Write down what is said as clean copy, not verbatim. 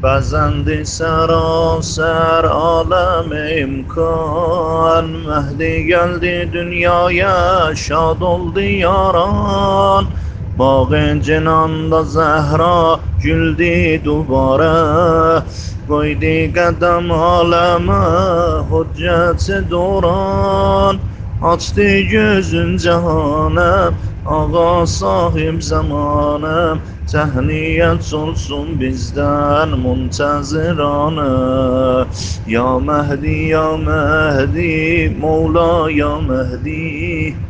بزندی سراسر عالم امکان، مهدی geldi dünyaya şad oldu yaran. باغ جنانda Zehra güldü dubara, koydu kadam aleme hüccet duran. Açtı gözün cahanım, ağa sahip zamanım, tehniyet olsun bizden muntazirane. Ya Mehdi ya Mehdi, Mevla ya Mehdi.